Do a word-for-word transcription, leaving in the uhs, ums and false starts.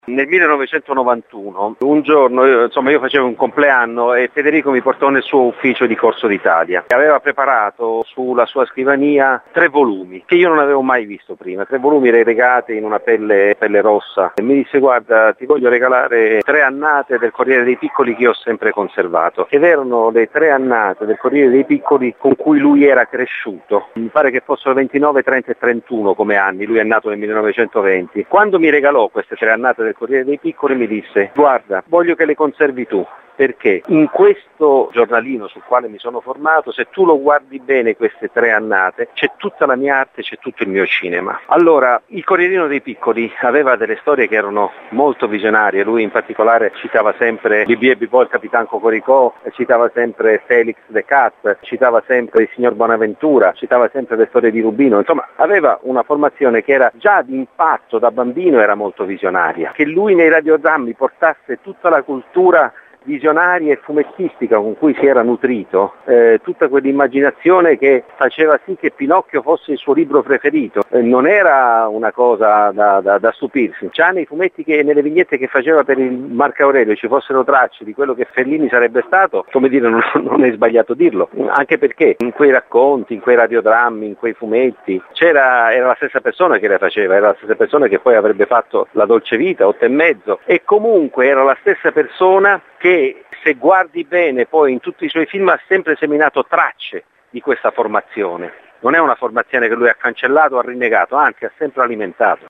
Nel millenovecentonovantuno, un giorno, io, insomma, io facevo un compleanno e Federico mi portò nel suo ufficio di Corso d'Italia. Aveva preparato sulla sua scrivania tre volumi che io non avevo mai visto prima, tre volumi relegati in una pelle, pelle rossa. E mi disse: guarda, ti voglio regalare tre annate del Corriere dei Piccoli che ho sempre conservato. Ed erano le tre annate del Corriere dei Piccoli con cui lui era cresciuto. Mi pare che fossero ventinove, trenta e trentuno come anni, lui è nato nel millenovecentoventi. Quando mi regalò queste tre annate del Corriere dei Piccoli mi disse: guarda, voglio che le conservi tu, perché in questo giornalino sul quale mi sono formato, se tu lo guardi bene queste tre annate, c'è tutta la mia arte, c'è tutto il mio cinema. Allora, il Corrierino dei Piccoli aveva delle storie che erano molto visionarie. Lui in particolare citava sempre Bibì e Bibò, il Capitan Cocoricò, citava sempre Felix the Cat, citava sempre il Signor Bonaventura, citava sempre le storie di Rubino. Insomma, aveva una formazione che era già di impatto da bambino, era molto visionaria. Che lui nei radiodrammi portasse tutta la cultura visionaria e fumettistica con cui si era nutrito, eh, tutta quell'immaginazione che faceva sì che Pinocchio fosse il suo libro preferito, eh, non era una cosa da, da, da stupirsi. Già nei fumetti che, nelle vignette che faceva per il Marco Aurelio ci fossero tracce di quello che Fellini sarebbe stato, come dire, non, non è sbagliato dirlo, anche perché in quei racconti, in quei radiodrammi, in quei fumetti c'era, era la stessa persona che le faceva, era la stessa persona che poi avrebbe fatto La Dolce Vita, Otto e Mezzo, e comunque era la stessa persona che, se guardi bene, poi in tutti i suoi film ha sempre seminato tracce di questa formazione. Non è una formazione che lui ha cancellato o ha rinnegato, anzi ha sempre alimentato.